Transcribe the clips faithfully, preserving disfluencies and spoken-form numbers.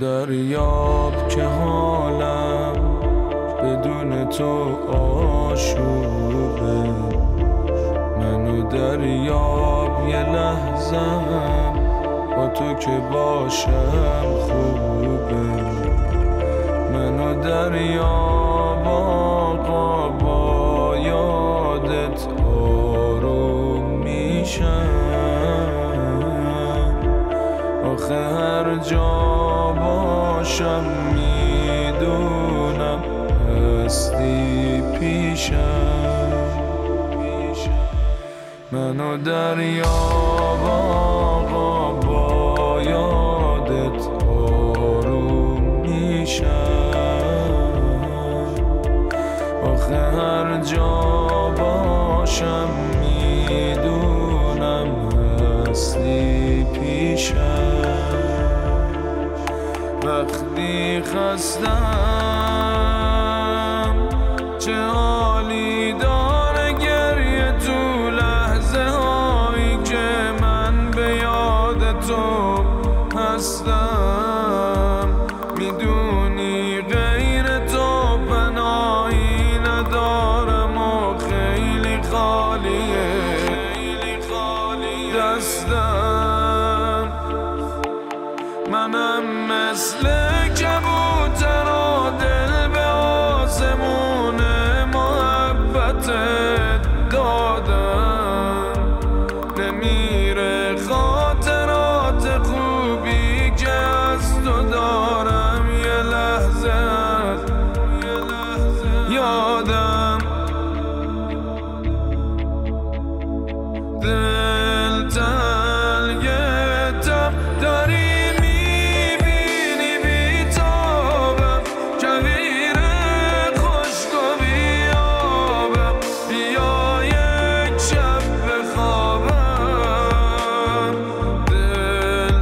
دریاب که حالم بدون تو آشوبه، منو دریاب یه لحظم با تو که باشم خوبه، منو دریاب آقا با یادت آروم میشم، آخه هر جا باشم میدونم هستی پیشم، منو دریاب آقا با یادت آروم میشم، آخه هر جا باشم میدونم هستی پیشم، وقتی خستم چه حالی داره گریه تو لحظه هایی که من به یاد تو هستم، میدونی غیر تو پناهی ندارم و خیلی خالیه دستم، منم مثل کبوتر و دل به آسمون محبتت دادم، نمیره خاطرات خوبی که از تو دارم یه لحظه یادم، دل تنگتم داری میبینی بیتابم، کویر خشک و بیابم، بیا یک شب بخوابم، دل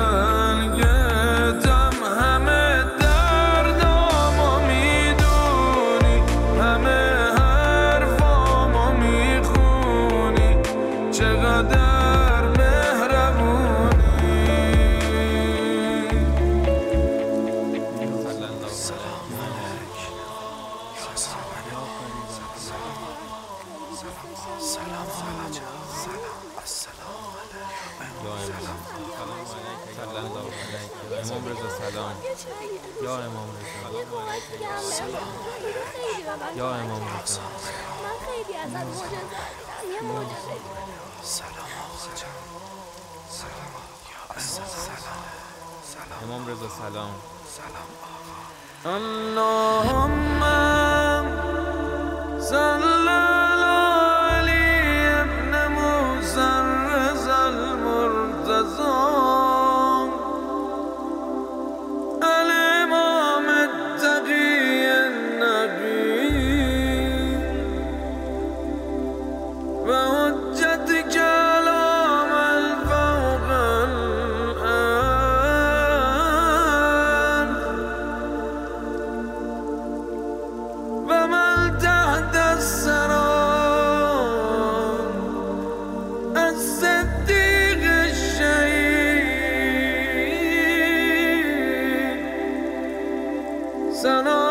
تنگتم همه دردامو میدونی، همه حرفامو میخونی، چقدر سلام امام رضا سلام یا امام رضا یا امام رضا من خیلی ازت معجزه یه معجزه سلام آقا جان سلام یا سلام امام رضا سلام سلام آقا اللهم صل علی ابن موسی رضا المرتضی الامام التقی النقی و حجت کلام الفوق الارض و من تحت الثرى الصدیق الشهید سلام